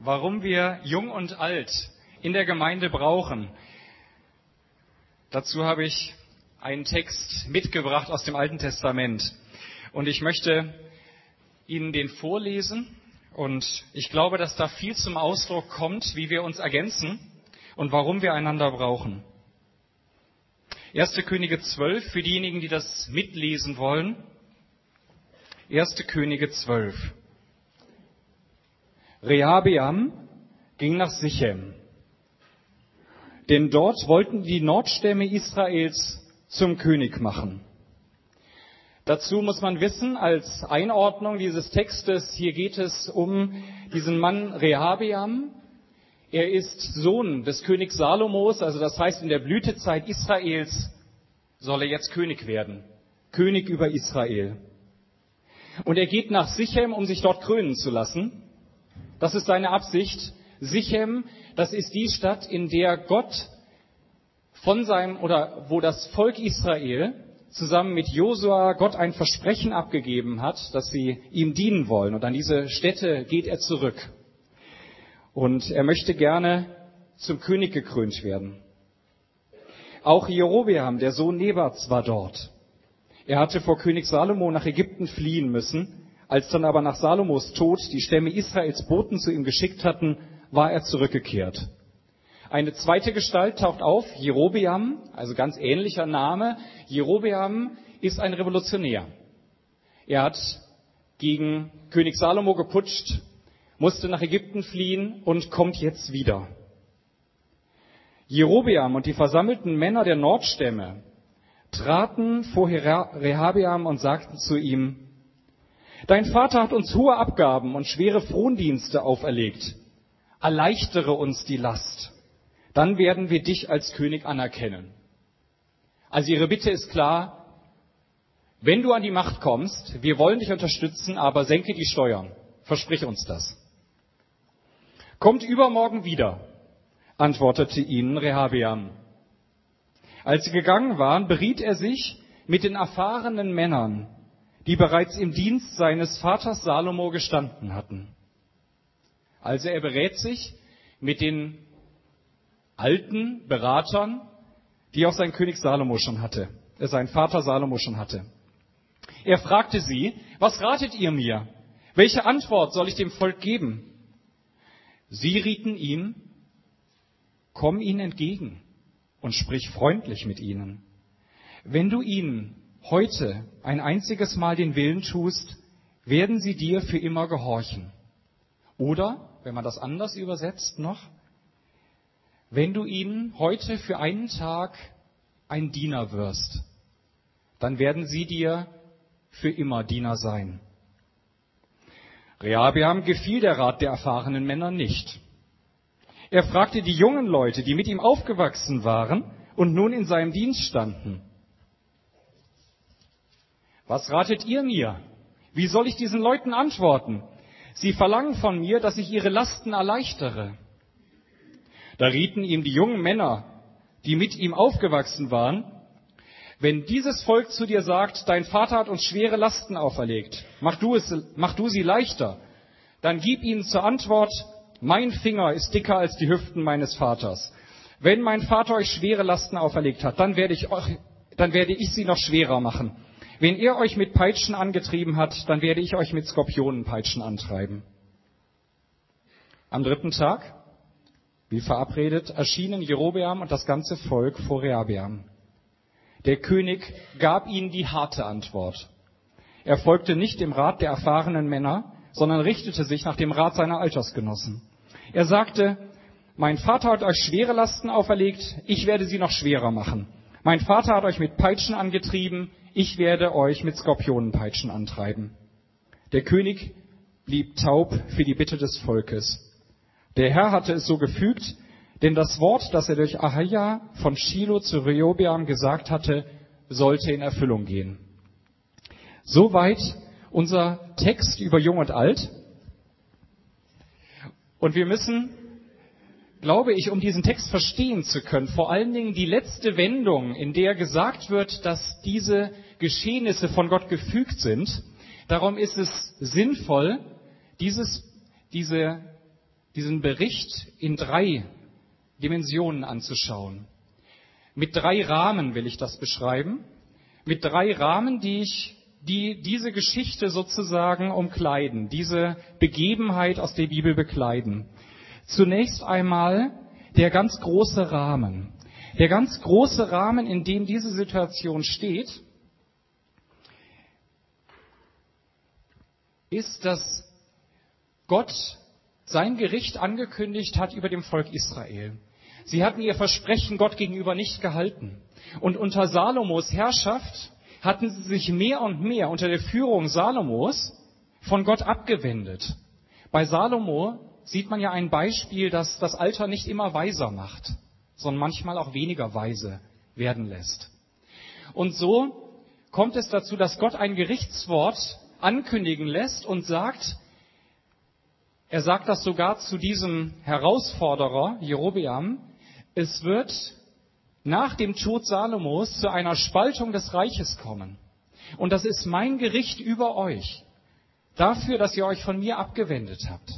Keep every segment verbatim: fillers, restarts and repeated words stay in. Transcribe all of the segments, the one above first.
warum wir Jung und Alt in der Gemeinde brauchen. Dazu habe ich einen Text mitgebracht aus dem Alten Testament. Und ich möchte Ihnen den vorlesen. Und ich glaube, dass da viel zum Ausdruck kommt, wie wir uns ergänzen und warum wir einander brauchen. erster Könige zwölf, für diejenigen, die das mitlesen wollen. erster Könige zwölf. Rehabeam ging nach Sichem, denn dort wollten die Nordstämme Israels zum König machen. Dazu muss man wissen, als Einordnung dieses Textes, hier geht es um diesen Mann Rehabeam. Er ist Sohn des Königs Salomos, also das heißt, in der Blütezeit Israels soll er jetzt König werden. König über Israel. Und er geht nach Sichem, um sich dort krönen zu lassen. Das ist seine Absicht. Sichem, das ist die Stadt, in der Gott von seinem, oder wo das Volk Israel zusammen mit Josua Gott ein Versprechen abgegeben hat, dass sie ihm dienen wollen. Und an diese Stätte geht er zurück. Und er möchte gerne zum König gekrönt werden. Auch Jerobeam, der Sohn Nebats, war dort. Er hatte vor König Salomo nach Ägypten fliehen müssen. Als dann aber nach Salomos Tod die Stämme Israels Boten zu ihm geschickt hatten, war er zurückgekehrt. Eine zweite Gestalt taucht auf, Jerobeam, also ganz ähnlicher Name. Jerobeam ist ein Revolutionär. Er hat gegen König Salomo geputscht, musste nach Ägypten fliehen und kommt jetzt wieder. Jerobeam und die versammelten Männer der Nordstämme traten vor Rehabeam und sagten zu ihm: Dein Vater hat uns hohe Abgaben und schwere Frondienste auferlegt. Erleichtere uns die Last. Dann werden wir dich als König anerkennen. Also ihre Bitte ist klar: Wenn du an die Macht kommst, wir wollen dich unterstützen, aber senke die Steuern. Versprich uns das. Kommt übermorgen wieder, antwortete ihnen Rehabeam. Als sie gegangen waren, beriet er sich mit den erfahrenen Männern, die bereits im Dienst seines Vaters Salomo gestanden hatten. Also er berät sich mit den alten Beratern, die auch sein König Salomo schon hatte, äh, sein Vater Salomo schon hatte. Er fragte sie: Was ratet ihr mir? Welche Antwort soll ich dem Volk geben? Sie rieten ihm: Komm ihnen entgegen und sprich freundlich mit ihnen. Wenn du ihnen heute ein einziges Mal den Willen tust, werden sie dir für immer gehorchen. Oder, wenn man das anders übersetzt noch, wenn du ihnen heute für einen Tag ein Diener wirst, dann werden sie dir für immer Diener sein. Rehabeam gefiel der Rat der erfahrenen Männer nicht. Er fragte die jungen Leute, die mit ihm aufgewachsen waren und nun in seinem Dienst standen: Was ratet ihr mir? Wie soll ich diesen Leuten antworten? Sie verlangen von mir, dass ich ihre Lasten erleichtere. Da rieten ihm die jungen Männer, die mit ihm aufgewachsen waren: Wenn dieses Volk zu dir sagt, dein Vater hat uns schwere Lasten auferlegt, mach du es, mach du sie leichter, dann gib ihnen zur Antwort: Mein Finger ist dicker als die Hüften meines Vaters. Wenn mein Vater euch schwere Lasten auferlegt hat, dann werde ich euch, dann werde ich sie noch schwerer machen. Wenn er euch mit Peitschen angetrieben hat, dann werde ich euch mit Skorpionenpeitschen antreiben. Am dritten Tag, wie verabredet, erschienen Jerobeam und das ganze Volk vor Rehabeam. Der König gab ihnen die harte Antwort. Er folgte nicht dem Rat der erfahrenen Männer, sondern richtete sich nach dem Rat seiner Altersgenossen. Er sagte: Mein Vater hat euch schwere Lasten auferlegt, ich werde sie noch schwerer machen. Mein Vater hat euch mit Peitschen angetrieben, ich werde euch mit Skorpionenpeitschen antreiben. Der König blieb taub für die Bitte des Volkes. Der Herr hatte es so gefügt, denn das Wort, das er durch Ahija von Schilo zu Rehobeam gesagt hatte, sollte in Erfüllung gehen. Soweit unser Text über Jung und Alt. Und wir müssen, glaube ich, um diesen Text verstehen zu können, vor allen Dingen die letzte Wendung, in der gesagt wird, dass diese Geschehnisse von Gott gefügt sind. Darum ist es sinnvoll, dieses, diese diesen Bericht in drei Dimensionen anzuschauen. Mit drei Rahmen will ich das beschreiben. Mit drei Rahmen, die ich, die diese Geschichte sozusagen umkleiden, diese Begebenheit aus der Bibel bekleiden. Zunächst einmal der ganz große Rahmen. Der ganz große Rahmen, in dem diese Situation steht, ist, dass Gott sein Gericht angekündigt hat über dem Volk Israel. Sie hatten ihr Versprechen Gott gegenüber nicht gehalten. Und unter Salomos Herrschaft hatten sie sich mehr und mehr unter der Führung Salomos von Gott abgewendet. Bei Salomo sieht man ja ein Beispiel, dass das Alter nicht immer weiser macht, sondern manchmal auch weniger weise werden lässt. Und so kommt es dazu, dass Gott ein Gerichtswort ankündigen lässt und sagt, er sagt das sogar zu diesem Herausforderer, Jerobeam, es wird nach dem Tod Salomos zu einer Spaltung des Reiches kommen. Und das ist mein Gericht über euch, dafür, dass ihr euch von mir abgewendet habt.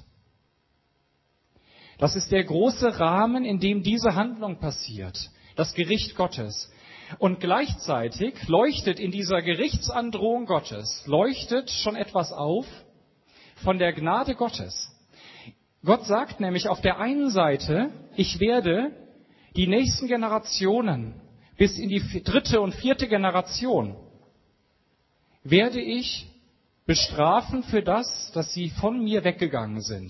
Das ist der große Rahmen, in dem diese Handlung passiert, das Gericht Gottes. Und gleichzeitig leuchtet in dieser Gerichtsandrohung Gottes, leuchtet schon etwas auf von der Gnade Gottes. Gott sagt nämlich auf der einen Seite, ich werde die nächsten Generationen bis in die dritte und vierte Generation werde ich bestrafen für das, dass sie von mir weggegangen sind.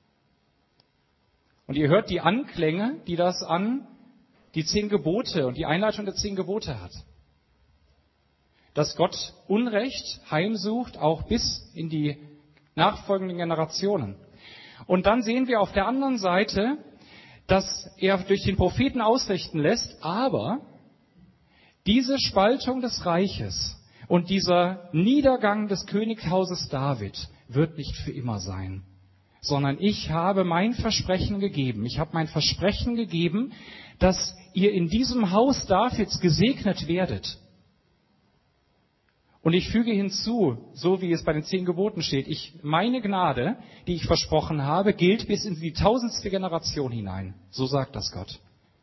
Und ihr hört die Anklänge, die das an die zehn Gebote und die Einleitung der zehn Gebote hat. Dass Gott Unrecht heimsucht, auch bis in die nachfolgenden Generationen. Und dann sehen wir auf der anderen Seite, dass er durch den Propheten ausrichten lässt, aber diese Spaltung des Reiches und dieser Niedergang des Königshauses David wird nicht für immer sein, sondern ich habe mein Versprechen gegeben. Ich habe mein Versprechen gegeben, dass ihr in diesem Haus Davids gesegnet werdet. Und ich füge hinzu, so wie es bei den zehn Geboten steht, ich, meine Gnade, die ich versprochen habe, gilt bis in die tausendste Generation hinein. So sagt das Gott.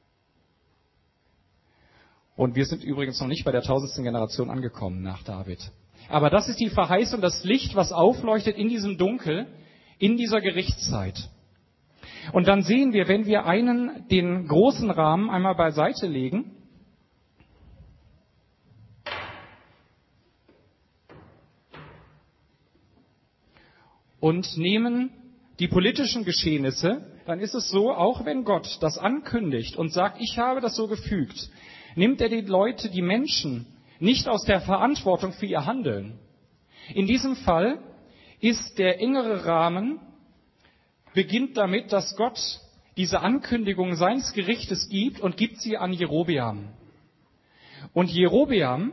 Und wir sind übrigens noch nicht bei der tausendsten Generation angekommen nach David. Aber das ist die Verheißung, das Licht, was aufleuchtet in diesem Dunkel, in dieser Gerichtszeit. Und dann sehen wir, wenn wir einen, den großen Rahmen einmal beiseite legen, und nehmen die politischen Geschehnisse, dann ist es so, auch wenn Gott das ankündigt und sagt, ich habe das so gefügt, nimmt er die Leute, die Menschen, nicht aus der Verantwortung für ihr Handeln. In diesem Fall ist der engere Rahmen, beginnt damit, dass Gott diese Ankündigung seines Gerichtes gibt und gibt sie an Jerobeam. Und Jerobeam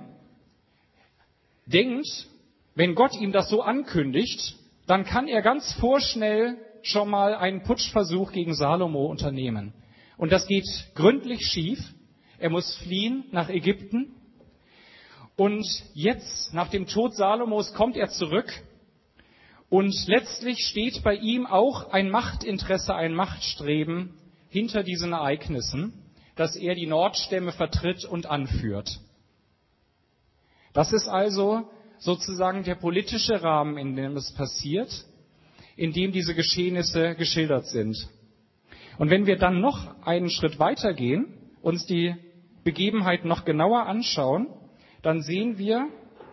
denkt, wenn Gott ihm das so ankündigt, dann kann er ganz vorschnell schon mal einen Putschversuch gegen Salomo unternehmen. Und das geht gründlich schief. Er muss fliehen nach Ägypten. Und jetzt, nach dem Tod Salomos, kommt er zurück. Und letztlich steht bei ihm auch ein Machtinteresse, ein Machtstreben hinter diesen Ereignissen, dass er die Nordstämme vertritt und anführt. Das ist also sozusagen der politische Rahmen, in dem es passiert, in dem diese Geschehnisse geschildert sind. Und wenn wir dann noch einen Schritt weitergehen, uns die Begebenheit noch genauer anschauen, dann sehen wir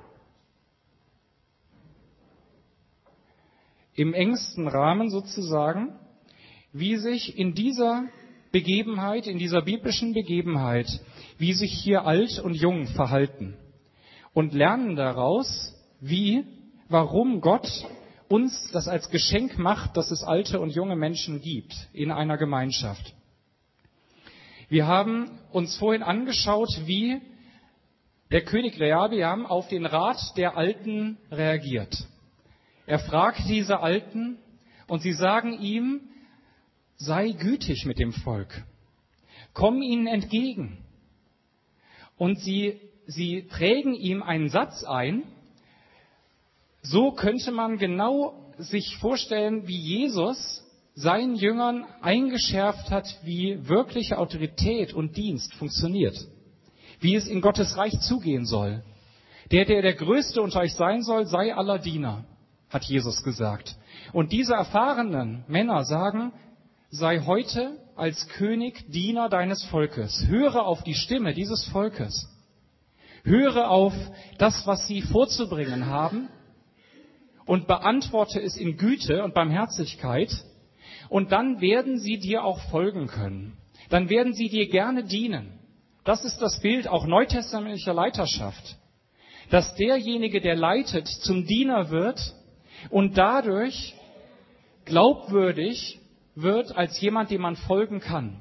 im engsten Rahmen sozusagen, wie sich in dieser Begebenheit, in dieser biblischen Begebenheit, wie sich hier alt und jung verhalten. Und lernen daraus, wie, warum Gott uns das als Geschenk macht, dass es alte und junge Menschen gibt in einer Gemeinschaft. Wir haben uns vorhin angeschaut, wie der König Rehabeam auf den Rat der Alten reagiert. Er fragt diese Alten und sie sagen ihm, sei gütig mit dem Volk, komm ihnen entgegen. Und sie Sie prägen ihm einen Satz ein. So könnte man genau sich vorstellen, wie Jesus seinen Jüngern eingeschärft hat, wie wirkliche Autorität und Dienst funktioniert, wie es in Gottes Reich zugehen soll. Der, der der Größte unter euch sein soll, sei aller Diener, hat Jesus gesagt. Und diese erfahrenen Männer sagen, sei heute als König Diener deines Volkes. Höre auf die Stimme dieses Volkes. Höre auf das, was sie vorzubringen haben, und beantworte es in Güte und Barmherzigkeit. Und dann werden sie dir auch folgen können. Dann werden sie dir gerne dienen. Das ist das Bild auch neutestamentlicher Leiterschaft. Dass derjenige, der leitet, zum Diener wird und dadurch glaubwürdig wird als jemand, dem man folgen kann.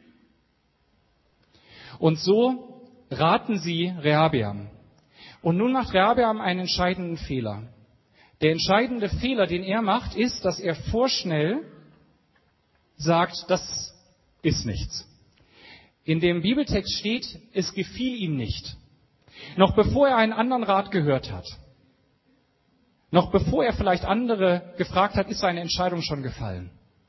Und so raten sie Rehabeam. Und nun macht Rehabeam einen entscheidenden Fehler. Der entscheidende Fehler, den er macht, ist, dass er vorschnell sagt, das ist nichts. In dem Bibeltext steht, es gefiel ihm nicht. Noch bevor er einen anderen Rat gehört hat, noch bevor er vielleicht andere gefragt hat, ist seine Entscheidung schon gefallen.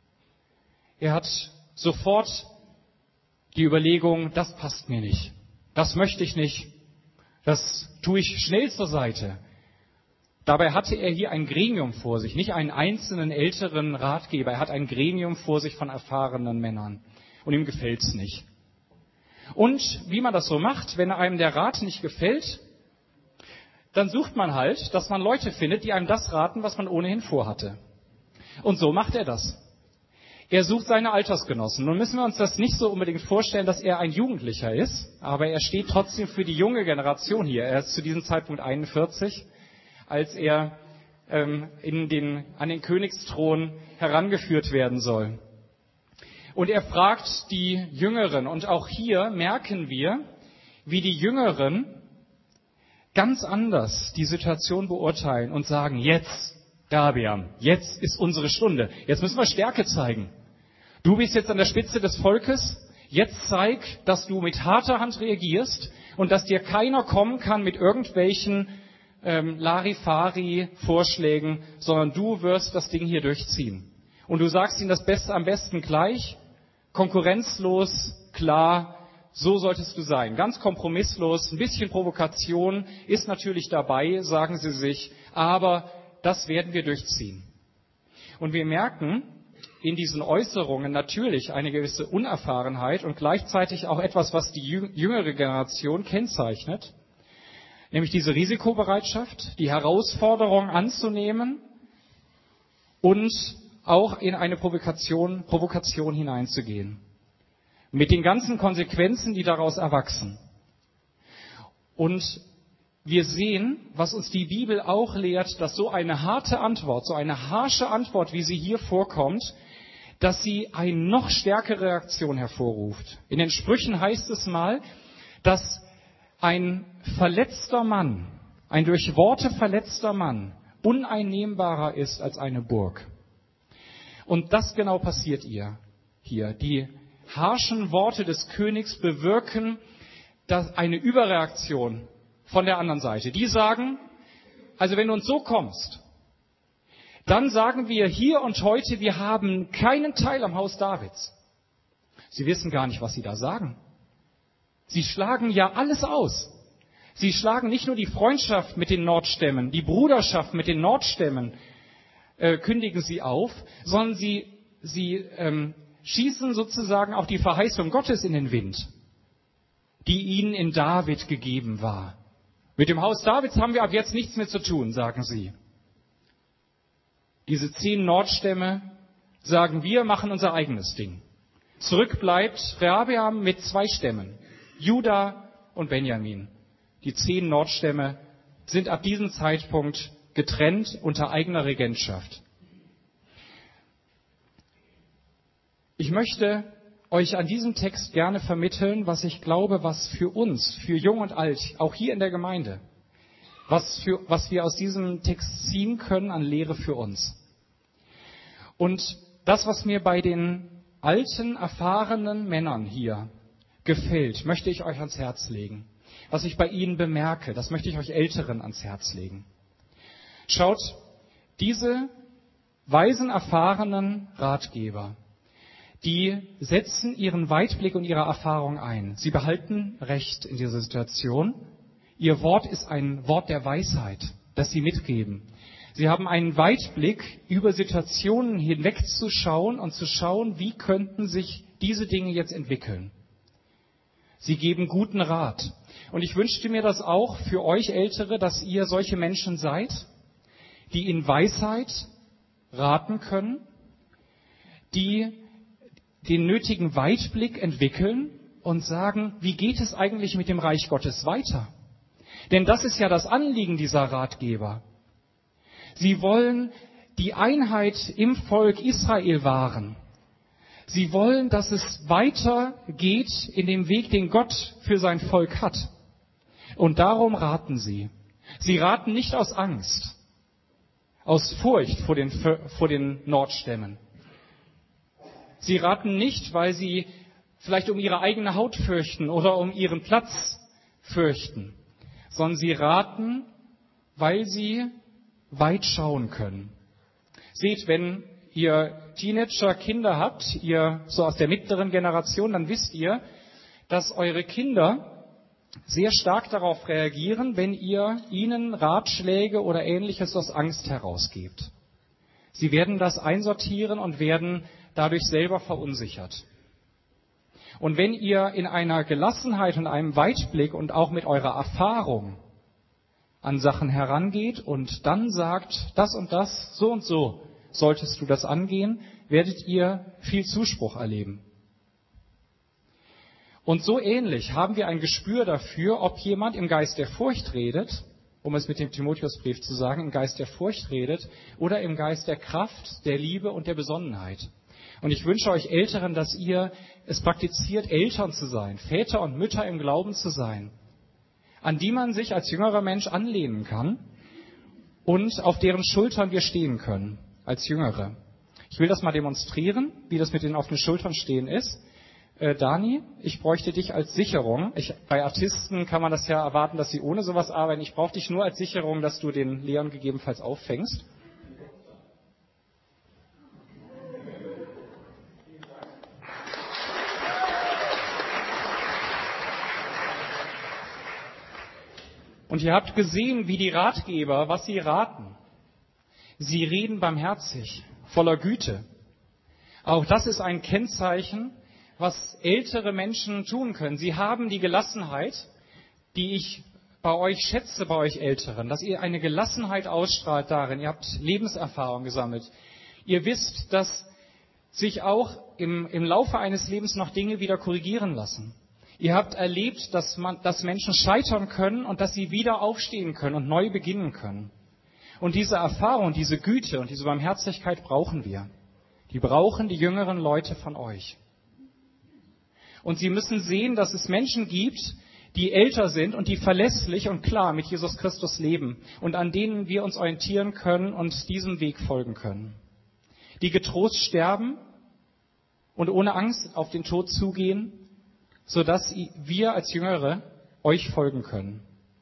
Er hat sofort die Überlegung, das passt mir nicht, das möchte ich nicht, das tue ich schnell zur Seite. Dabei hatte er hier ein Gremium vor sich, nicht einen einzelnen älteren Ratgeber. Er hat ein Gremium vor sich von erfahrenen Männern. Und ihm gefällt's nicht. Und wie man das so macht, wenn einem der Rat nicht gefällt, dann sucht man halt, dass man Leute findet, die einem das raten, was man ohnehin vorhatte. Und so macht er das. Er sucht seine Altersgenossen. Nun müssen wir uns das nicht so unbedingt vorstellen, dass er ein Jugendlicher ist, aber er steht trotzdem für die junge Generation hier. Er ist zu diesem Zeitpunkt einundvierzig. Als er ähm, in den, an den Königsthron herangeführt werden soll. Und er fragt die Jüngeren. Und auch hier merken wir, wie die Jüngeren ganz anders die Situation beurteilen und sagen, jetzt, Rehabeam, jetzt ist unsere Stunde. Jetzt müssen wir Stärke zeigen. Du bist jetzt an der Spitze des Volkes. Jetzt zeig, dass du mit harter Hand reagierst und dass dir keiner kommen kann mit irgendwelchen Ähm, Larifari-Vorschlägen, sondern du wirst das Ding hier durchziehen. Und du sagst ihnen das Beste am besten gleich, konkurrenzlos, klar, so solltest du sein. Ganz kompromisslos, ein bisschen Provokation ist natürlich dabei, sagen sie sich, aber das werden wir durchziehen. Und wir merken in diesen Äußerungen natürlich eine gewisse Unerfahrenheit und gleichzeitig auch etwas, was die jüngere Generation kennzeichnet. Nämlich diese Risikobereitschaft, die Herausforderung anzunehmen und auch in eine Provokation, Provokation hineinzugehen. Mit den ganzen Konsequenzen, die daraus erwachsen. Und wir sehen, was uns die Bibel auch lehrt, dass so eine harte Antwort, so eine harsche Antwort, wie sie hier vorkommt, dass sie eine noch stärkere Reaktion hervorruft. In den Sprüchen heißt es mal, dass ein verletzter Mann, ein durch Worte verletzter Mann, uneinnehmbarer ist als eine Burg. Und das genau passiert ihr hier. Die harschen Worte des Königs bewirken dass eine Überreaktion von der anderen Seite. Die sagen, also wenn du uns so kommst, dann sagen wir hier und heute, wir haben keinen Teil am Haus Davids. Sie wissen gar nicht, was sie da sagen. Sie schlagen ja alles aus. Sie schlagen nicht nur die Freundschaft mit den Nordstämmen, die Bruderschaft mit den Nordstämmen äh, kündigen sie auf, sondern sie, sie ähm, schießen sozusagen auch die Verheißung Gottes in den Wind, die ihnen in David gegeben war. Mit dem Haus Davids haben wir ab jetzt nichts mehr zu tun, sagen sie. Diese zehn Nordstämme sagen, wir machen unser eigenes Ding. Zurück bleibt Rehabeam mit zwei Stämmen. Juda und Benjamin. Die zehn Nordstämme sind ab diesem Zeitpunkt getrennt unter eigener Regentschaft. Ich möchte euch an diesem Text gerne vermitteln, was ich glaube, was für uns, für Jung und Alt, auch hier in der Gemeinde, was, für, was wir aus diesem Text ziehen können an Lehre für uns. Und das, was mir bei den alten, erfahrenen Männern hier gefällt, möchte ich euch ans Herz legen. Was ich bei ihnen bemerke, das möchte ich euch Älteren ans Herz legen. Schaut, diese weisen, erfahrenen Ratgeber, die setzen ihren Weitblick und ihre Erfahrung ein. Sie behalten Recht in dieser Situation. Ihr Wort ist ein Wort der Weisheit, das sie mitgeben. Sie haben einen Weitblick, über Situationen hinwegzuschauen und zu schauen, wie könnten sich diese Dinge jetzt entwickeln. Sie geben guten Rat. Und ich wünschte mir das auch für euch Ältere, dass ihr solche Menschen seid, die in Weisheit raten können, die den nötigen Weitblick entwickeln und sagen, wie geht es eigentlich mit dem Reich Gottes weiter? Denn das ist ja das Anliegen dieser Ratgeber. Sie wollen die Einheit im Volk Israel wahren. Sie wollen, dass es weitergeht in dem Weg, den Gott für sein Volk hat. Und darum raten sie. Sie raten nicht aus Angst, aus Furcht vor den, vor den Nordstämmen. Sie raten nicht, weil sie vielleicht um ihre eigene Haut fürchten oder um ihren Platz fürchten, sondern sie raten, weil sie weit schauen können. Seht, wenn ihr Teenager Kinder habt, ihr so aus der mittleren Generation, dann wisst ihr, dass eure Kinder sehr stark darauf reagieren, wenn ihr ihnen Ratschläge oder Ähnliches aus Angst herausgebt. Sie werden das einsortieren und werden dadurch selber verunsichert. Und wenn ihr in einer Gelassenheit und einem Weitblick und auch mit eurer Erfahrung an Sachen herangeht und dann sagt, das und das, so und so solltest du das angehen, werdet ihr viel Zuspruch erleben. Und so ähnlich haben wir ein Gespür dafür, ob jemand im Geist der Furcht redet, um es mit dem Timotheusbrief zu sagen, im Geist der Furcht redet oder im Geist der Kraft, der Liebe und der Besonnenheit. Und ich wünsche euch Älteren, dass ihr es praktiziert, Eltern zu sein, Väter und Mütter im Glauben zu sein, an die man sich als jüngerer Mensch anlehnen kann und auf deren Schultern wir stehen können, als Jüngere. Ich will das mal demonstrieren, wie das mit den auf den Schultern stehen ist. Äh, Dani, ich bräuchte dich als Sicherung. Ich, bei Artisten kann man das ja erwarten, dass sie ohne sowas arbeiten. Ich brauche dich nur als Sicherung, dass du den Leon gegebenenfalls auffängst. Und ihr habt gesehen, wie die Ratgeber, was sie raten. Sie reden barmherzig, voller Güte. Auch das ist ein Kennzeichen, was ältere Menschen tun können. Sie haben die Gelassenheit, die ich bei euch schätze, bei euch Älteren, dass ihr eine Gelassenheit ausstrahlt darin. Ihr habt Lebenserfahrung gesammelt. Ihr wisst, dass sich auch im, im Laufe eines Lebens noch Dinge wieder korrigieren lassen. Ihr habt erlebt, dass, man, dass Menschen scheitern können und dass sie wieder aufstehen können und neu beginnen können. Und diese Erfahrung, diese Güte und diese Barmherzigkeit brauchen wir. Die brauchen die jüngeren Leute von euch. Und sie müssen sehen, dass es Menschen gibt, die älter sind und die verlässlich und klar mit Jesus Christus leben und an denen wir uns orientieren können und diesem Weg folgen können. Die getrost sterben und ohne Angst auf den Tod zugehen, sodass wir als Jüngere euch folgen können.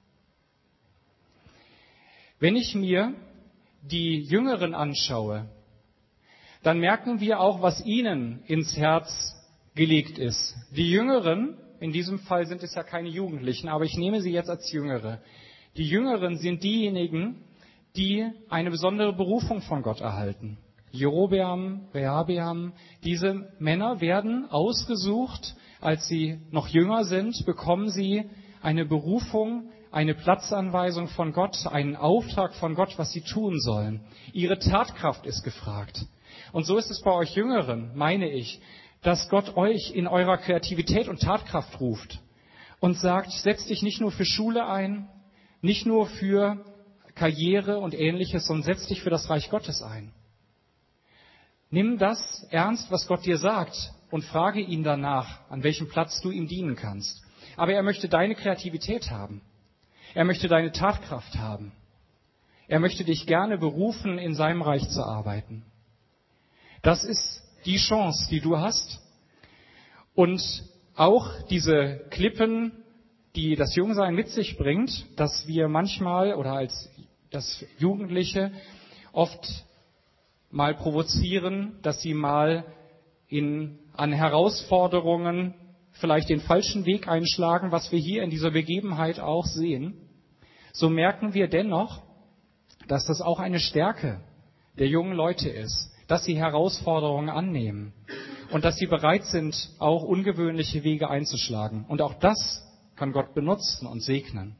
Wenn ich mir die Jüngeren anschaue, dann merken wir auch, was ihnen ins Herz gelegt ist. Die Jüngeren, in diesem Fall sind es ja keine Jugendlichen, aber ich nehme sie jetzt als Jüngere. Die Jüngeren sind diejenigen, die eine besondere Berufung von Gott erhalten. Jerobeam, Rehabeam, diese Männer werden ausgesucht, als sie noch jünger sind, bekommen sie eine Berufung, eine Platzanweisung von Gott, einen Auftrag von Gott, was sie tun sollen. Ihre Tatkraft ist gefragt. Und so ist es bei euch Jüngeren, meine ich, dass Gott euch in eurer Kreativität und Tatkraft ruft und sagt, setz dich nicht nur für Schule ein, nicht nur für Karriere und Ähnliches, sondern setz dich für das Reich Gottes ein. Nimm das ernst, was Gott dir sagt und frage ihn danach, an welchem Platz du ihm dienen kannst. Aber er möchte deine Kreativität haben. Er möchte deine Tatkraft haben. Er möchte dich gerne berufen, in seinem Reich zu arbeiten. Das ist die Chance, die du hast. Und auch diese Klippen, die das Jungsein mit sich bringt, dass wir manchmal oder als das Jugendliche oft mal provozieren, dass sie mal in, an Herausforderungen vielleicht den falschen Weg einschlagen, was wir hier in dieser Begebenheit auch sehen, so merken wir dennoch, dass das auch eine Stärke der jungen Leute ist, dass sie Herausforderungen annehmen und dass sie bereit sind, auch ungewöhnliche Wege einzuschlagen. Und auch das kann Gott benutzen und segnen.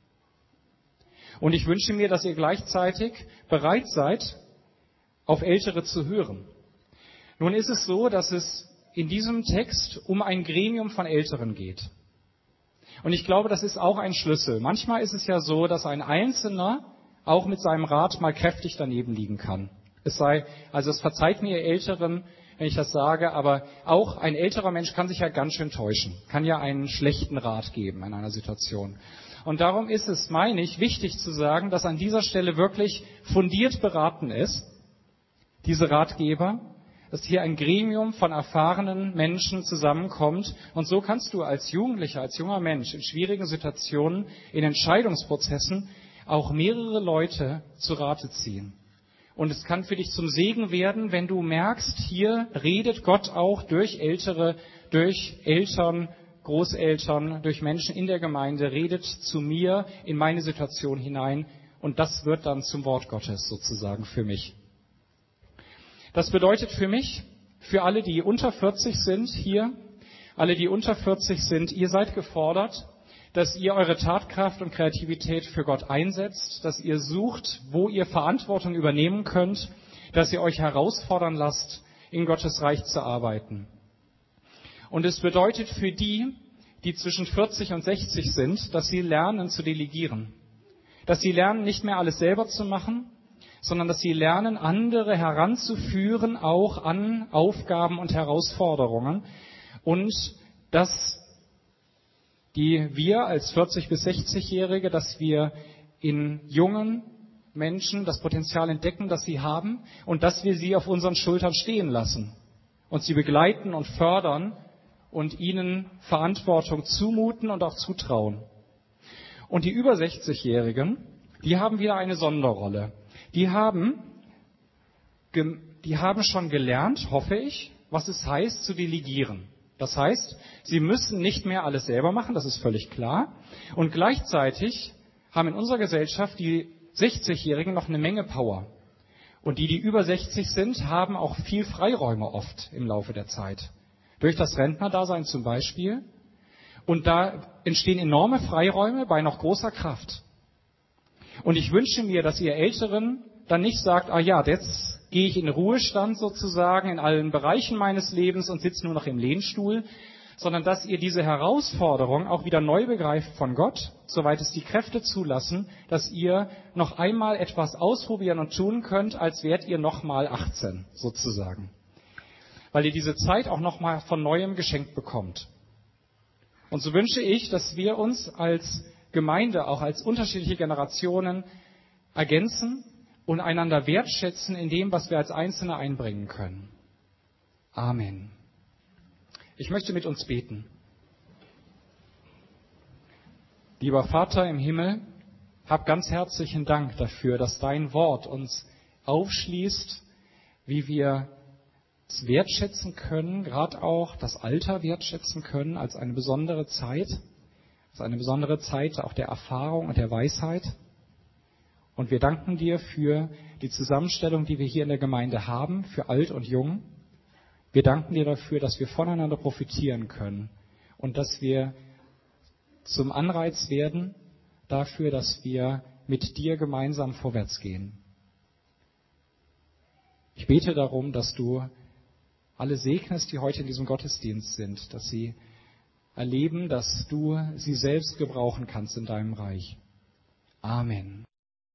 Und ich wünsche mir, dass ihr gleichzeitig bereit seid, auf Ältere zu hören. Nun ist es so, dass es in diesem Text um ein Gremium von Älteren geht. Und ich glaube, das ist auch ein Schlüssel. Manchmal ist es ja so, dass ein Einzelner auch mit seinem Rat mal kräftig daneben liegen kann. Es sei, also es verzeiht mir, ihr Älteren, wenn ich das sage, aber auch ein älterer Mensch kann sich ja ganz schön täuschen, kann ja einen schlechten Rat geben in einer Situation. Und darum ist es, meine ich, wichtig zu sagen, dass an dieser Stelle wirklich fundiert beraten ist, diese Ratgeber, dass hier ein Gremium von erfahrenen Menschen zusammenkommt. Und so kannst du als Jugendlicher, als junger Mensch in schwierigen Situationen, in Entscheidungsprozessen auch mehrere Leute zu Rate ziehen. Und es kann für dich zum Segen werden, wenn du merkst, hier redet Gott auch durch Ältere, durch Eltern, Großeltern, durch Menschen in der Gemeinde, redet zu mir in meine Situation hinein. Und das wird dann zum Wort Gottes sozusagen für mich. Das bedeutet für mich, für alle, die unter vierzig sind hier, alle, die unter vierzig sind, ihr seid gefordert, dass ihr eure Tatkraft und Kreativität für Gott einsetzt, dass ihr sucht, wo ihr Verantwortung übernehmen könnt, dass ihr euch herausfordern lasst, in Gottes Reich zu arbeiten. Und es bedeutet für die, die zwischen vierzig und sechzig sind, dass sie lernen zu delegieren, dass sie lernen, nicht mehr alles selber zu machen, sondern dass sie lernen, andere heranzuführen, auch an Aufgaben und Herausforderungen. Und dass die wir als vierzig- bis sechzigjährige, dass wir in jungen Menschen das Potenzial entdecken, das sie haben und dass wir sie auf unseren Schultern stehen lassen und sie begleiten und fördern und ihnen Verantwortung zumuten und auch zutrauen. Und die über sechzigjährigen, die haben wieder eine Sonderrolle. Die haben, die haben schon gelernt, hoffe ich, was es heißt, zu delegieren. Das heißt, sie müssen nicht mehr alles selber machen, das ist völlig klar. Und gleichzeitig haben in unserer Gesellschaft die sechzigjährigen noch eine Menge Power. Und die, die über sechzig sind, haben auch viel Freiräume oft im Laufe der Zeit. Durch das Rentnerdasein zum Beispiel. Und da entstehen enorme Freiräume bei noch großer Kraft. Und ich wünsche mir, dass ihr Älteren dann nicht sagt, ah ja, jetzt gehe ich in Ruhestand sozusagen in allen Bereichen meines Lebens und sitze nur noch im Lehnstuhl, sondern dass ihr diese Herausforderung auch wieder neu begreift von Gott, soweit es die Kräfte zulassen, dass ihr noch einmal etwas ausprobieren und tun könnt, als wärt ihr noch mal achtzehn sozusagen. Weil ihr diese Zeit auch noch mal von Neuem geschenkt bekommt. Und so wünsche ich, dass wir uns als Gemeinde, auch als unterschiedliche Generationen ergänzen und einander wertschätzen in dem, was wir als Einzelne einbringen können. Amen. Ich möchte mit uns beten. Lieber Vater im Himmel, hab ganz herzlichen Dank dafür, dass dein Wort uns aufschließt, wie wir es wertschätzen können, gerade auch das Alter wertschätzen können als eine besondere Zeit. Das ist eine besondere Zeit auch der Erfahrung und der Weisheit. Und wir danken dir für die Zusammenstellung, die wir hier in der Gemeinde haben, für alt und jung. Wir danken dir dafür, dass wir voneinander profitieren können und dass wir zum Anreiz werden dafür, dass wir mit dir gemeinsam vorwärts gehen. Ich bete darum, dass du alle segnest, die heute in diesem Gottesdienst sind, dass sie erleben, dass du sie selbst gebrauchen kannst in deinem Reich. Amen.